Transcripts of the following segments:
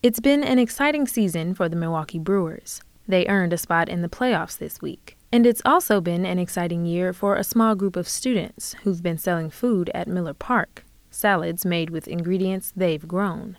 It's been an exciting season for the Milwaukee Brewers. They earned a spot in the playoffs this week. And it's also been an exciting year for a small group of students who've been selling food at Miller Park, salads made with ingredients they've grown.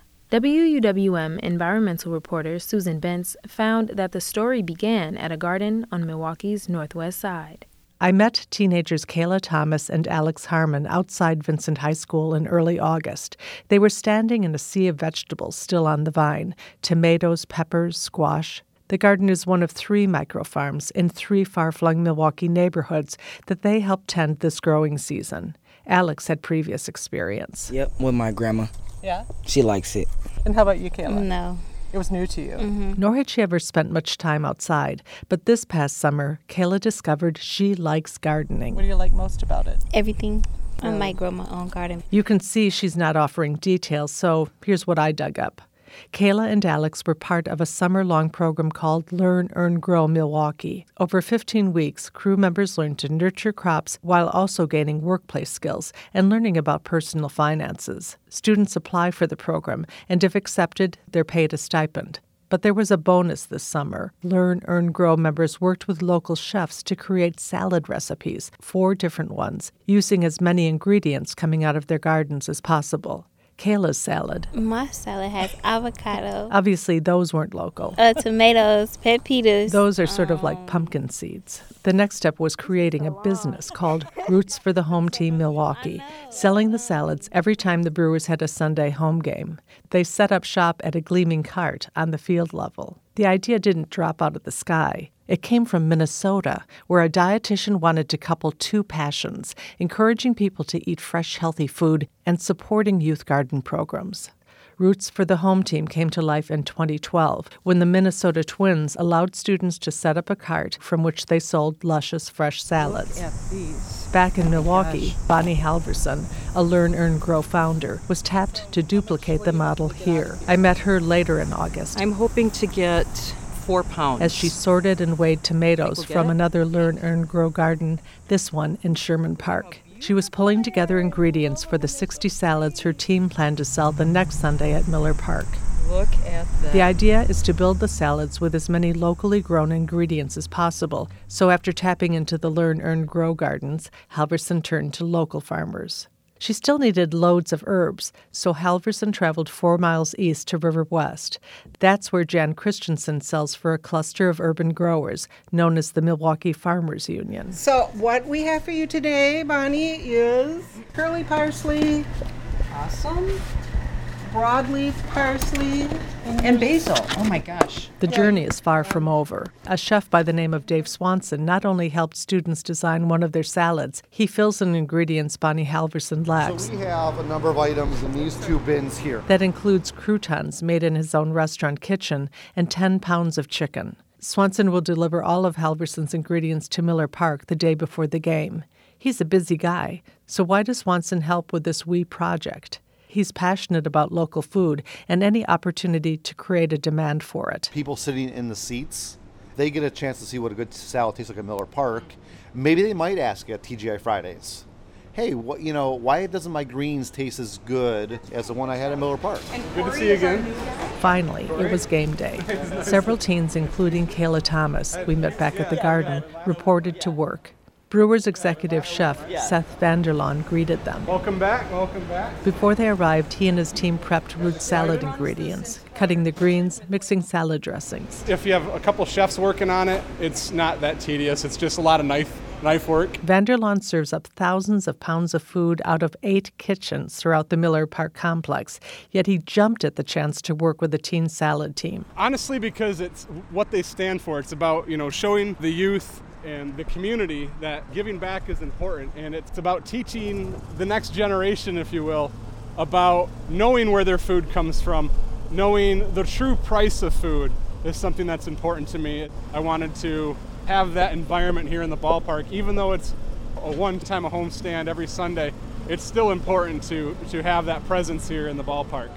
WUWM environmental reporter Susan Bentz found that the story began at a garden on Milwaukee's northwest side. I met teenagers Kayla Thomas and Alex Harmon outside Vincent High School in early August. They were standing in a sea of vegetables still on the vine: tomatoes, peppers, squash. The garden is one of 3 microfarms in 3 far-flung Milwaukee neighborhoods that they helped tend this growing season. Alex had previous experience. Yep, with my grandma. Yeah? She likes it. And how about you, Kayla? No. It was new to you. Mm-hmm. Nor had she ever spent much time outside. But this past summer, Kayla discovered she likes gardening. What do you like most about it? Everything. I might grow my own garden. You can see she's not offering details, so here's what I dug up. Kayla and Alex were part of a summer-long program called Learn, Earn, Grow Milwaukee. Over 15 weeks, crew members learned to nurture crops while also gaining workplace skills and learning about personal finances. Students apply for the program, and if accepted, they're paid a stipend. But there was a bonus this summer. Learn, Earn, Grow members worked with local chefs to create salad recipes, 4 different ones, using as many ingredients coming out of their gardens as possible. Kayla's salad. My salad has avocado. Obviously, those weren't local. Tomatoes, pepitas. Those are sort of like pumpkin seeds. The next step was creating a business called Roots for the Home Team Milwaukee, selling the salads every time the Brewers had a Sunday home game. They set up shop at a gleaming cart on the field level. The idea didn't drop out of the sky. It came from Minnesota, where a dietitian wanted to couple 2 passions, encouraging people to eat fresh, healthy food and supporting youth garden programs. Roots for the Home Team came to life in 2012 when the Minnesota Twins allowed students to set up a cart from which they sold luscious, fresh salads. Look at these. Back in Milwaukee, Bonnie Halverson, a Learn, Earn, Grow founder, was tapped to duplicate the model here. I met her later in August. I'm hoping to get 4 pounds. As she sorted and weighed tomatoes from another Learn, Earn, Grow garden, this one in Sherman Park. She was pulling together ingredients for the 60 salads her team planned to sell the next Sunday at Miller Park. Look at that. The idea is to build the salads with as many locally grown ingredients as possible. So after tapping into the Learn, Earn, Grow gardens, Halverson turned to local farmers. She still needed loads of herbs, so Halverson traveled 4 miles east to River West. That's where Jan Christensen sells for a cluster of urban growers known as the Milwaukee Farmers Union. So what we have for you today, Bonnie, is curly parsley, Awesome. broadleaf parsley, And basil. Oh my gosh. The journey is far from over. A chef by the name of Dave Swanson not only helped students design one of their salads, he fills in ingredients Bonnie Halverson lacks. So we have a number of items in these 2 bins here. That includes croutons made in his own restaurant kitchen and 10 pounds of chicken. Swanson will deliver all of Halverson's ingredients to Miller Park the day before the game. He's a busy guy, so why does Swanson help with this wee project? He's passionate about local food and any opportunity to create a demand for it. People sitting in the seats, they get a chance to see what a good salad tastes like at Miller Park. Maybe they might ask at TGI Fridays, hey, why doesn't my greens taste as good as the one I had at Miller Park? Good to see you again. Finally, it was game day. Several teens, including Kayla Thomas, we met back at the garden, reported to work. Brewers executive chef Seth Vanderlaan greeted them. Welcome back, welcome back. Before they arrived, he and his team prepped root salad ingredients, cutting the greens, mixing salad dressings. If you have a couple chefs working on it, it's not that tedious. It's just a lot of knife work. Vanderlaan serves up thousands of pounds of food out of 8 kitchens throughout the Miller Park complex, yet he jumped at the chance to work with the teen salad team. Honestly, because it's what they stand for. It's about, showing the youth and the community that giving back is important, and it's about teaching the next generation, if you will, about knowing where their food comes from, knowing the true price of food is something that's important to me. I wanted to have that environment here in the ballpark, even though it's a one-time a home stand every Sunday. It's still important to have that presence here in the ballpark.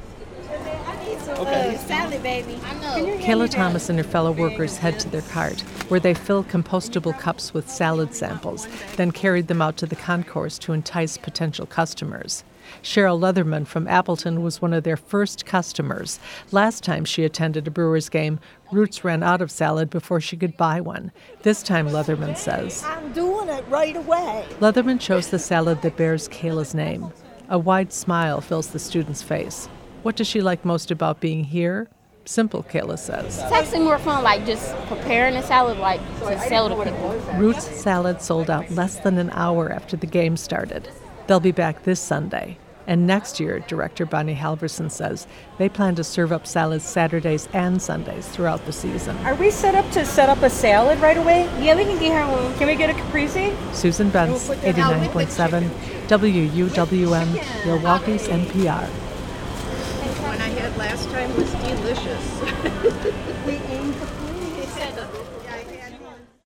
Salad, baby. Kayla Thomas and her fellow workers head to their cart, where they fill compostable cups with salad samples, then carried them out to the concourse to entice potential customers. Cheryl Leatherman from Appleton was one of their first customers. Last time she attended a Brewers game, Roots ran out of salad before she could buy one. This time, Leatherman says, I'm doing it right away. Leatherman chose the salad that bears Kayla's name. A wide smile fills the student's face. What does she like most about being here? Simple, Kayla says. It's actually more fun, like just preparing the salad, like to sell to people. Roots salad sold out less than an hour after the game started. They'll be back this Sunday. And next year, director Bonnie Halverson says, they plan to serve up salads Saturdays and Sundays throughout the season. Are we set up to set up a salad right away? Yeah, we can get her one. Can we get a caprese? Susan Benz, 89.7, WUWM, Milwaukee's NPR. One I had last time was delicious. We aim for